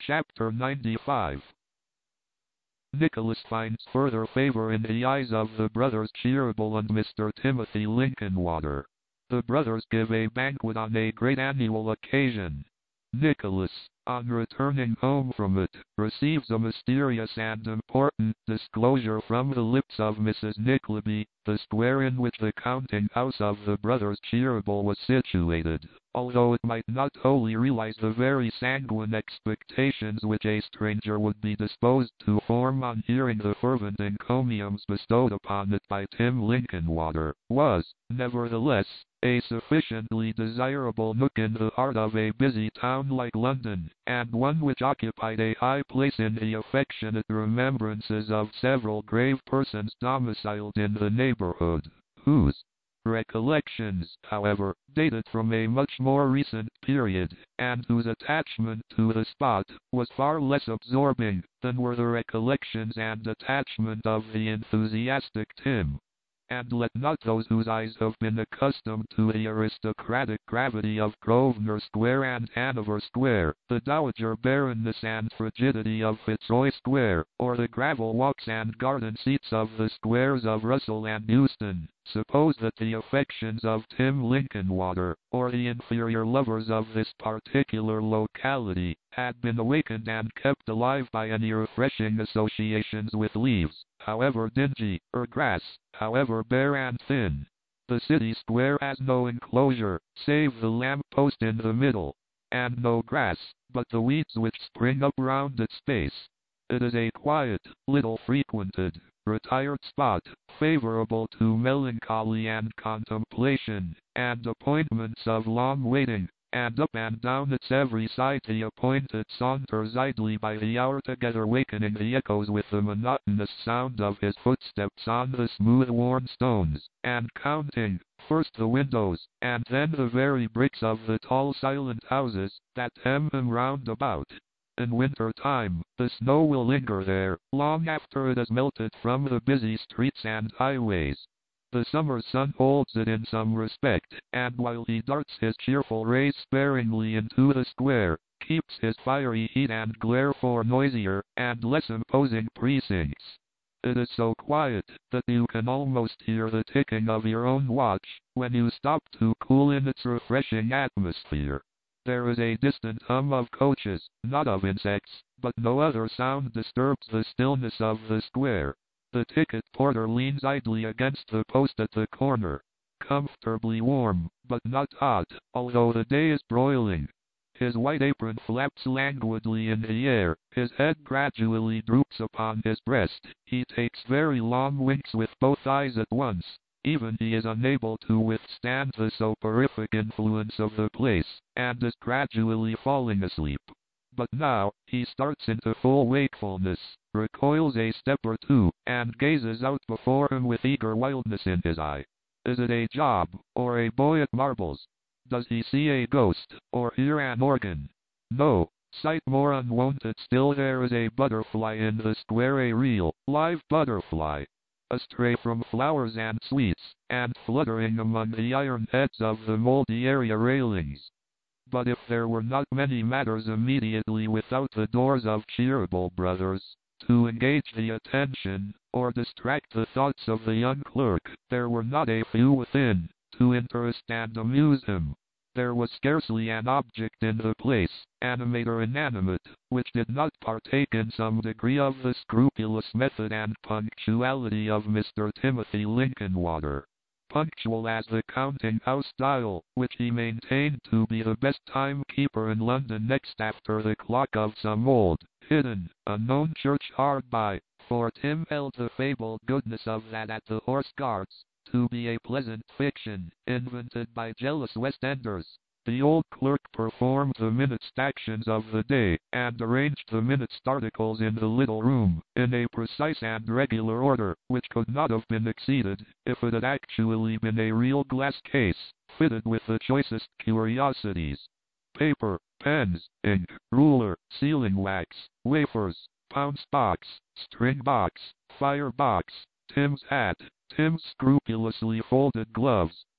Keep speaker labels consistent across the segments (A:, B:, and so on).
A: Chapter 95. Nicholas finds further favor in the eyes of the brothers Cheeryble and Mr. Timothy Linkinwater. The brothers give a banquet on a great annual occasion. Nicholas, on returning home from it, receives a mysterious and important disclosure from the lips of Mrs. Nickleby, the square in which the counting house of the brothers Cheeryble was situated, although it might not wholly realize the very sanguine expectations which a stranger would be disposed to form on hearing the fervent encomiums bestowed upon it by Tim Linkinwater, was, nevertheless, a sufficiently desirable nook in the heart of a busy town like London, and one which occupied a high place in the affectionate remembrances of several grave persons domiciled in the neighborhood, whose recollections, however, dated from a much more recent period, and whose attachment to the spot was far less absorbing than were the recollections and attachment of the enthusiastic Tim. And let not those whose eyes have been accustomed to the aristocratic gravity of Grosvenor Square and Hanover Square, the dowager barrenness and frigidity of Fitzroy Square, or the gravel walks and garden seats of the squares of Russell and Euston, suppose that the affections of Tim Linkinwater, or the inferior lovers of this particular locality, had been awakened and kept alive by any refreshing associations with leaves, however dingy, or grass, however bare and thin. The city square has no enclosure, save the lamp-post in the middle, and no grass, but the weeds which spring up round its base. It is a quiet, little frequented, retired spot, favorable to melancholy and contemplation, and appointments of long waiting, and up and down its every side the appointed saunters idly by the hour together, wakening the echoes with the monotonous sound of his footsteps on the smooth-worn stones, and counting, first the windows, and then the very bricks of the tall silent houses, that hem him round about. In winter time, the snow will linger there, long after it has melted from the busy streets and highways. The summer sun holds it in some respect, and while he darts his cheerful rays sparingly into the square, keeps his fiery heat and glare for noisier and less imposing precincts. It is so quiet that you can almost hear the ticking of your own watch when you stop to cool in its refreshing atmosphere. There is a distant hum of coaches, not of insects, but no other sound disturbs the stillness of the square. The ticket porter leans idly against the post at the corner, comfortably warm, but not hot, although the day is broiling. His white apron flaps languidly in the air, his head gradually droops upon his breast, he takes very long winks with both eyes at once. Even he is unable to withstand the soporific influence of the place, and is gradually falling asleep. But now, he starts into full wakefulness, recoils a step or two, and gazes out before him with eager wildness in his eye. Is it a job, or a boy at marbles? Does he see a ghost, or hear an organ? No. Sight more unwonted still, there is a butterfly in the square, a real, live butterfly, astray from flowers and sweets, and fluttering among the iron heads of the moldy area railings. But if there were not many matters immediately without the doors of Cheeryble Brothers, to engage the attention, or distract the thoughts of the young clerk, there were not a few within, to interest and amuse him. There was scarcely an object in the place, animate or inanimate, which did not partake in some degree of the scrupulous method and punctuality of Mr. Timothy Linkinwater. Punctual as the counting-house style, which he maintained to be the best timekeeper in London next after the clock of some old, hidden, unknown church hard by, for Tim held the fabled goodness of that at the Horse Guards to be a pleasant fiction, invented by jealous West Enders. The old clerk performed the minutest actions of the day, and arranged the minutest articles in the little room, in a precise and regular order, which could not have been exceeded, if it had actually been a real glass case, fitted with the choicest curiosities. Paper, pens, ink, ruler, sealing wax, wafers, pounce box, string box, fire box, Tim's hat, Tim's scrupulously folded gloves,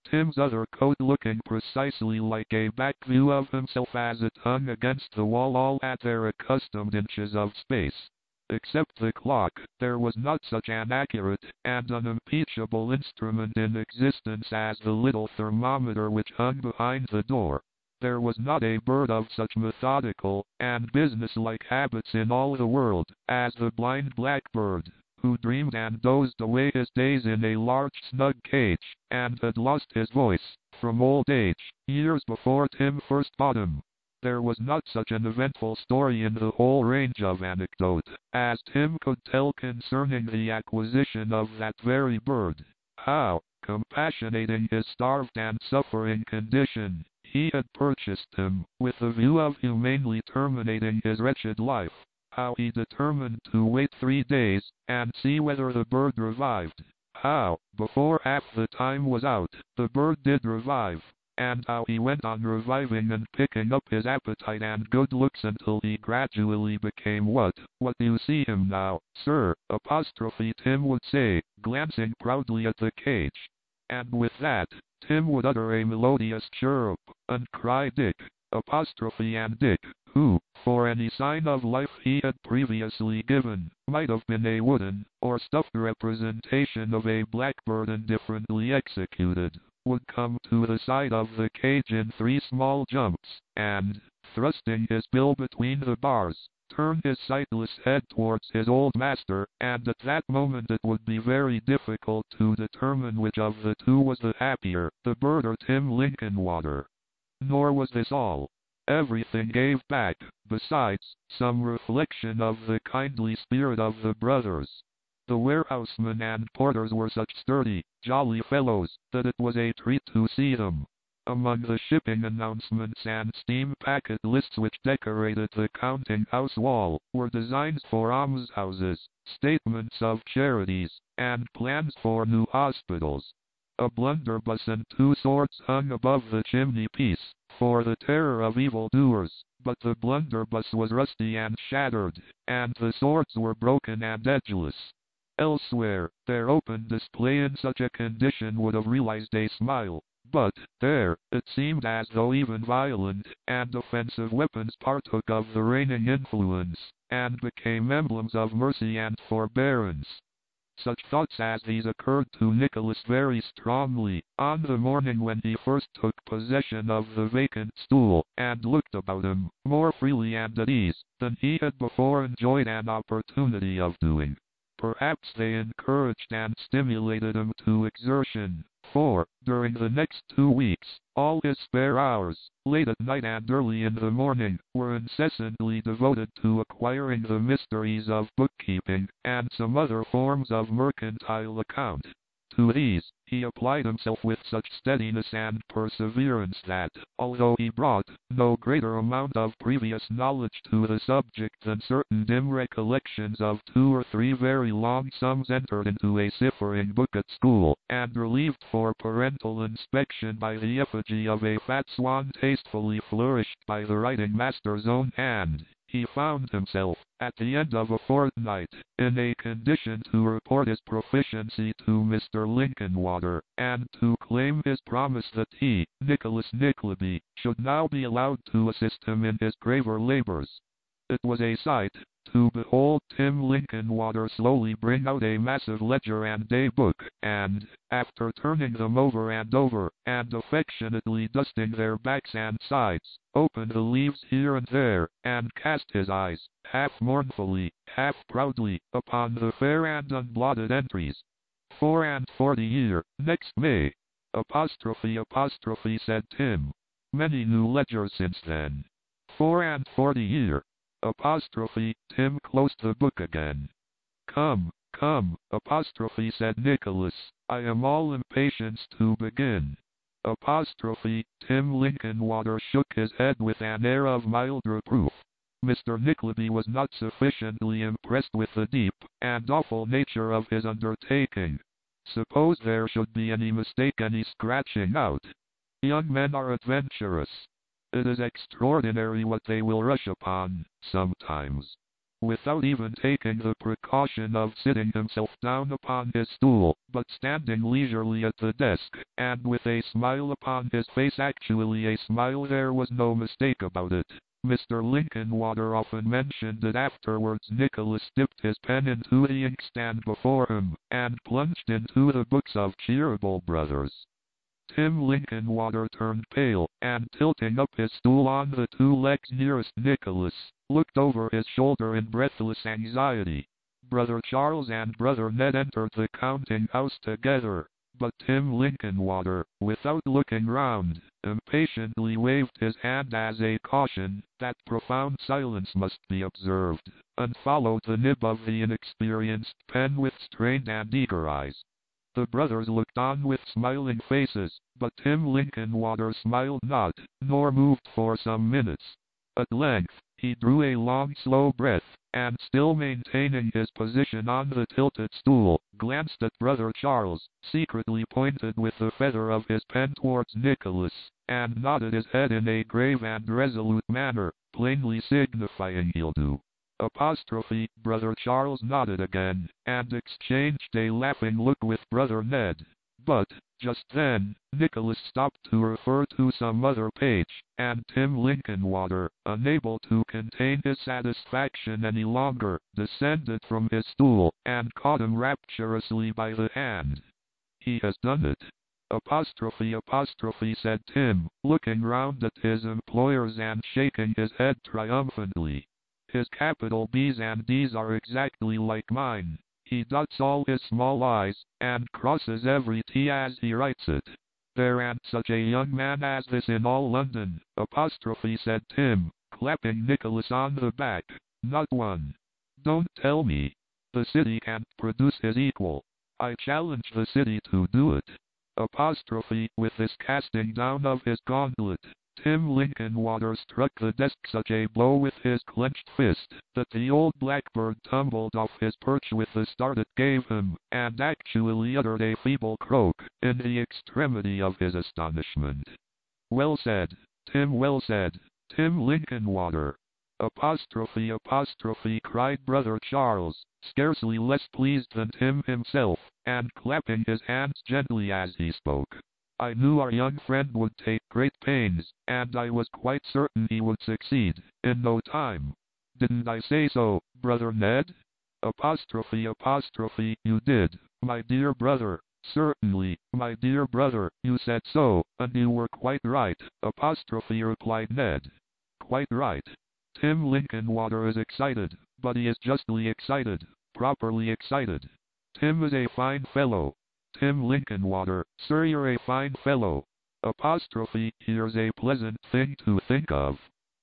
A: Tim's other coat looking precisely like a back view of himself as it hung against the wall, all at their accustomed inches of space. Except the clock, there was not such an accurate and unimpeachable instrument in existence as the little thermometer which hung behind the door. There was not a bird of such methodical and businesslike habits in all the world as the blind blackbird, who dreamed and dozed away his days in a large snug cage, and had lost his voice, from old age, years before Tim first bought him. There was not such an eventful story in the whole range of anecdote as Tim could tell concerning the acquisition of that very bird. How, compassionating his starved and suffering condition, he had purchased him, with the view of humanely terminating his wretched life. How he determined to wait 3 days, and see whether the bird revived. How, before half the time was out, the bird did revive. And how he went on reviving and picking up his appetite and good looks until he gradually became what you see him now, sir, apostrophe Tim would say, glancing proudly at the cage. And with that, Tim would utter a melodious chirrup, and cry Dick, apostrophe and Dick, who, for any sign of life he had previously given, might have been a wooden, or stuffed representation of a blackbird indifferently executed, would come to the side of the cage in 3 small jumps, and, thrusting his bill between the bars, turn his sightless head towards his old master, and at that moment it would be very difficult to determine which of the two was the happier, the bird or Tim Linkinwater. Nor was this all. Everything gave back, besides, some reflection of the kindly spirit of the brothers. The warehousemen and porters were such sturdy, jolly fellows, that it was a treat to see them. Among the shipping announcements and steam packet lists which decorated the counting-house wall, were designs for almshouses, statements of charities, and plans for new hospitals. A blunderbuss and 2 swords hung above the chimney-piece, for the terror of evil-doers, but the blunderbuss was rusty and shattered, and the swords were broken and edgeless. Elsewhere, their open display in such a condition would have realized a smile, but, there, it seemed as though even violent and offensive weapons partook of the reigning influence, and became emblems of mercy and forbearance. Such thoughts as these occurred to Nicholas very strongly, on the morning when he first took possession of the vacant stool, and looked about him, more freely and at ease, than he had before enjoyed an opportunity of doing. Perhaps they encouraged and stimulated him to exertion, for, during the next 2 weeks, all his spare hours, late at night and early in the morning, were incessantly devoted to acquiring the mysteries of bookkeeping, and some other forms of mercantile account. To these, he applied himself with such steadiness and perseverance that, although he brought no greater amount of previous knowledge to the subject than certain dim recollections of 2 or 3 very long sums entered into a ciphering book at school, and relieved for parental inspection by the effigy of a fat swan tastefully flourished by the writing master's own hand, he found himself, at the end of a fortnight, in a condition to report his proficiency to Mr. Linkinwater, and to claim his promise that he, Nicholas Nickleby, should now be allowed to assist him in his graver labors. It was a sight to behold Tim Linkinwater slowly bring out a massive ledger and day book, and, after turning them over and over, and affectionately dusting their backs and sides, open the leaves here and there, and cast his eyes, half mournfully, half proudly, upon the fair and unblotted entries. 44 year, next May. Apostrophe said Tim. Many new ledgers since then. 44 year. Apostrophe, Tim closed the book again. Come, apostrophe said Nicholas, I am all impatience to begin. Apostrophe, Tim Linkinwater shook his head with an air of mild reproof. Mr. Nickleby was not sufficiently impressed with the deep and awful nature of his undertaking. Suppose there should be any mistake, any scratching out. Young men are adventurous. It is extraordinary what they will rush upon, sometimes. without even taking the precaution of sitting himself down upon his stool, but standing leisurely at the desk, and with a smile upon his face, actually a smile, there was no mistake about it. Mr. Linkinwater often mentioned that afterwards Nicholas dipped his pen into the inkstand before him, and plunged into the books of Cheeryble Brothers. Tim Linkinwater turned pale, and tilting up his stool on the two legs nearest Nicholas, looked over his shoulder in breathless anxiety. Brother Charles and Brother Ned entered the counting-house together, but Tim Linkinwater, without looking round, impatiently waved his hand as a caution that profound silence must be observed, and followed the nib of the inexperienced pen with strained and eager eyes. The brothers looked on with smiling faces, but Tim Linkinwater smiled not, nor moved for some minutes. At length, he drew a long slow breath, and still maintaining his position on the tilted stool, glanced at Brother Charles, secretly pointed with the feather of his pen towards Nicholas, and nodded his head in a grave and resolute manner, plainly signifying he'll do. Brother Charles nodded again, and exchanged a laughing look with Brother Ned. But, just then, Nicholas stopped to refer to some other page, and Tim Linkinwater, unable to contain his satisfaction any longer, descended from his stool, and caught him rapturously by the hand. "He has done it!" Said Tim, looking round at his employers and shaking his head triumphantly. "His capital B's and D's are exactly like mine. He dots all his small I's, and crosses every T as he writes it. There ain't such a young man as this in all London," said Tim, clapping Nicholas on the back. "Not one. Don't tell me. The city can't produce his equal. I challenge the city to do it." With this casting down of his gauntlet, Tim Linkinwater struck the desk such a blow with his clenched fist that the old blackbird tumbled off his perch with the start it gave him, and actually uttered a feeble croak in the extremity of his astonishment. "Well said, Tim, well said, Tim Linkinwater!" Cried Brother Charles, scarcely less pleased than Tim himself, and clapping his hands gently as he spoke. "I knew our young friend would take great pains, and I was quite certain he would succeed, in no time. Didn't I say so, Brother Ned?" "You did, my dear brother. Certainly, my dear brother, you said so, and you were quite right," replied Ned. "Quite right. Tim Linkinwater is excited, but he is justly excited, properly excited. Tim is a fine fellow. Tim Linkinwater, sir, you're a fine fellow. Here's a pleasant thing to think of."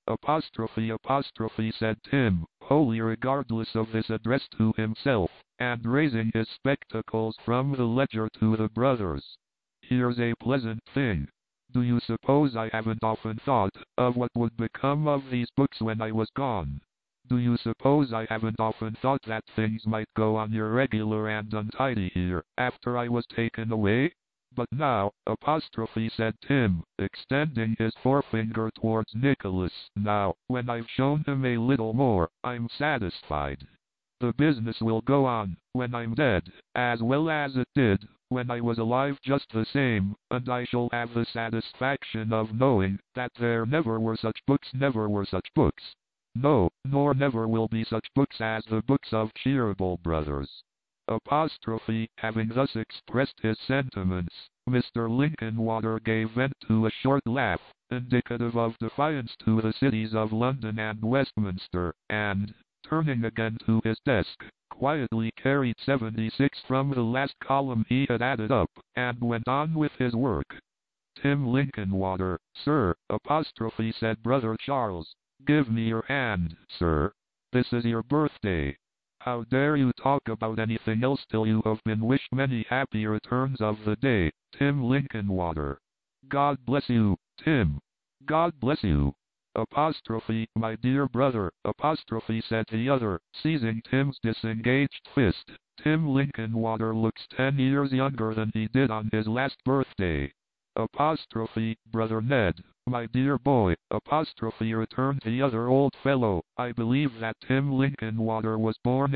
A: Said Tim, wholly regardless of this address to himself, and raising his spectacles from the ledger to the brothers. "Here's a pleasant thing. Do you suppose I haven't often thought of what would become of these books when I was gone? Do you suppose I haven't often thought that things might go on irregular and untidy here, after I was taken away? But now," said Tim, extending his forefinger towards Nicholas, "now, when I've shown him a little more, I'm satisfied. The business will go on, when I'm dead, as well as it did when I was alive just the same, and I shall have the satisfaction of knowing that there never were such books. No, nor never will be such books as the books of Cheeryble Brothers." Having thus expressed his sentiments, Mr. Linkinwater gave vent to a short laugh, indicative of defiance to the cities of London and Westminster, and, turning again to his desk, quietly carried 76 from the last column he had added up, and went on with his work. "Tim Linkinwater, sir," said Brother Charles, "give me your hand, sir. This is your birthday. How dare you talk about anything else till you have been wished many happy returns of the day, Tim Linkinwater. God bless you, Tim. God bless you." "My dear brother," said the other, seizing Tim's disengaged fist. "Tim Linkinwater looks 10 years younger than he did on his last birthday." "Brother Ned, my dear boy, apostrophe, returned the other old fellow. I believe that Tim Linkinwater was born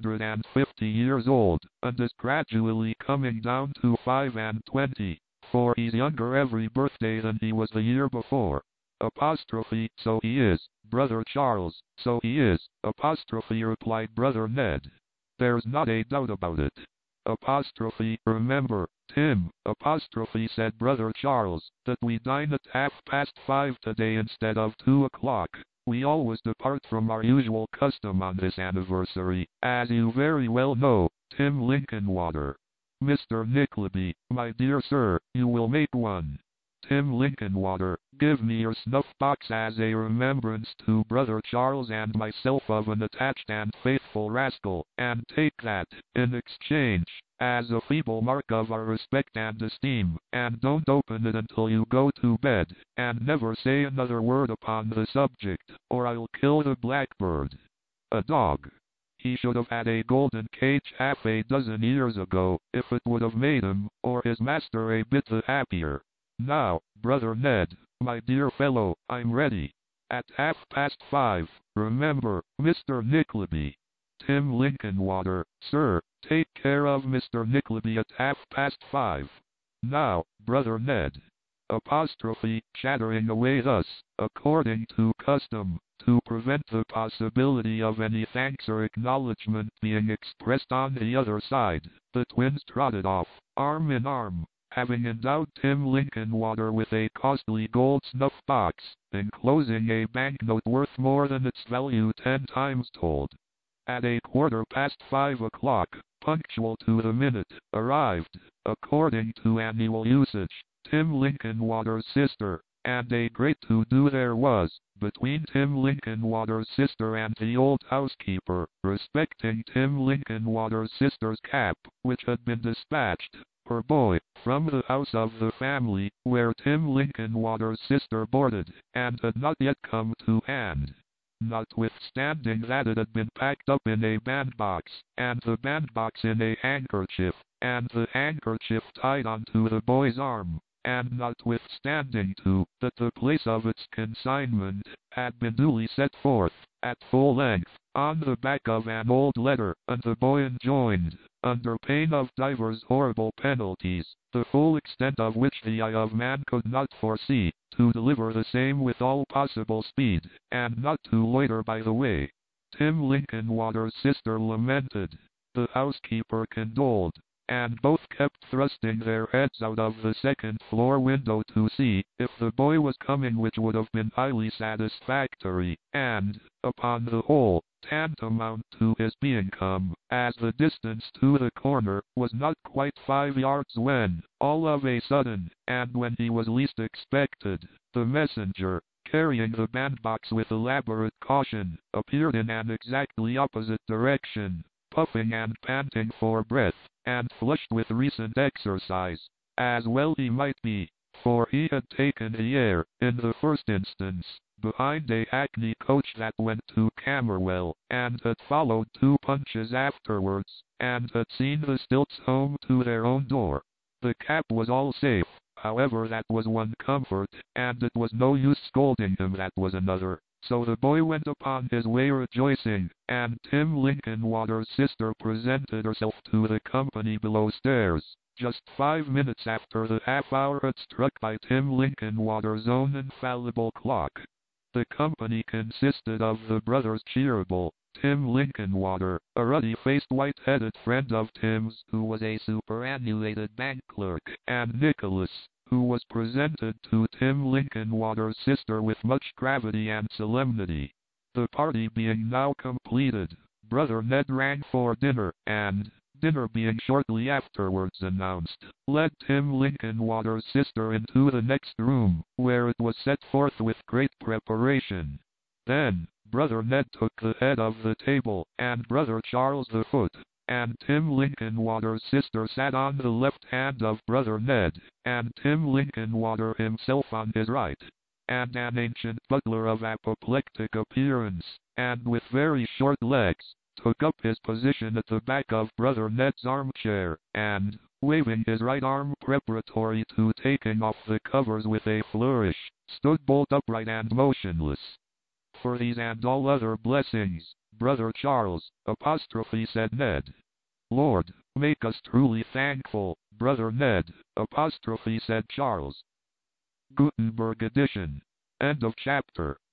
A: 150 years old, and is gradually coming down to 25, for he's younger every birthday than he was the year before. Apostrophe, so he is, Brother Charles, so he is, apostrophe, replied Brother Ned. There's not a doubt about it. Apostrophe, remember, Tim, apostrophe, said Brother Charles, that we dine at 5:30 today instead of 2 o'clock. We always depart from our usual custom on this anniversary, as you very well know, Tim Linkinwater. Mr. Nickleby, my dear sir, you will make one. Tim Linkinwater, give me your snuff box as a remembrance to Brother Charles and myself of an attached and faithful rascal, and take that, in exchange, as a feeble mark of our respect and esteem, and don't open it until you go to bed, and never say another word upon the subject, or I'll kill the blackbird. A dog. He should have had a golden cage half a dozen years ago, if it would have made him, or his master, a bit the happier. Now, Brother Ned, my dear fellow, I'm ready. At 5:30, remember, Mr. Nickleby. Tim Linkinwater, sir, take care of Mr. Nickleby at 5:30. Now, Brother Ned. Apostrophe, chattering away thus, according to custom, to prevent the possibility of any thanks or acknowledgment being expressed on the other side, the twins trotted off, arm in arm, having endowed Tim Linkinwater with a costly gold snuff-box, enclosing a banknote worth more than its value 10 times told. At 5:15, punctual to the minute, arrived, according to annual usage, Tim Linkinwater's sister, and a great to-do there was, between Tim Linkinwater's sister and the old housekeeper, respecting Tim Linkinwater's sister's cap, which had been dispatched, per boy, from the house of the family, where Tim Linkinwater's sister boarded, and had not yet come to hand. Notwithstanding that it had been packed up in a bandbox, and the bandbox in a handkerchief, and the handkerchief tied onto the boy's arm, and notwithstanding, too, that the place of its consignment had been duly set forth, at full length, on the back of an old letter, and the boy enjoined, under pain of divers horrible penalties, the full extent of which the eye of man could not foresee, to deliver the same with all possible speed, and not to loiter by the way. Tim Linkinwater's sister lamented, the housekeeper condoled, and both kept thrusting their heads out of the second-floor window to see if the boy was coming, which would have been highly satisfactory, and, upon the whole, tantamount to his being come, as the distance to the corner was not quite 5 yards when, all of a sudden, and when he was least expected, the messenger, carrying the bandbox with elaborate caution, appeared in an exactly opposite direction, puffing and panting for breath, and flushed with recent exercise, as well he might be, for he had taken the air, in the first instance, behind a hackney coach that went to Camberwell, and had followed 2 punches afterwards, and had seen the stilts home to their own door. The cap was all safe, however, that was one comfort, and it was no use scolding him, that was another. So the boy went upon his way rejoicing, and Tim Linkinwater's sister presented herself to the company below stairs, just 5 minutes after the half-hour had struck by Tim Linkinwater's own infallible clock. The company consisted of the brothers Cheeryble, Tim Linkinwater, a ruddy-faced white-headed friend of Tim's who was a superannuated bank clerk, and Nicholas, who was presented to Tim Linkinwater's sister with much gravity and solemnity. The party being now completed, Brother Ned rang for dinner, and, dinner being shortly afterwards announced, led Tim Linkinwater's sister into the next room, where it was set forth with great preparation. Then, Brother Ned took the head of the table, and Brother Charles the foot, and Tim Linkinwater's sister sat on the left hand of Brother Ned, and Tim Linkinwater himself on his right, and an ancient butler of apoplectic appearance, and with very short legs, took up his position at the back of Brother Ned's armchair, and, waving his right arm preparatory to taking off the covers with a flourish, stood bolt upright and motionless. For these and all other blessings, Brother Charles, said Ned. Lord, make us truly thankful, Brother Ned, said Charles. Gutenberg edition. End of chapter.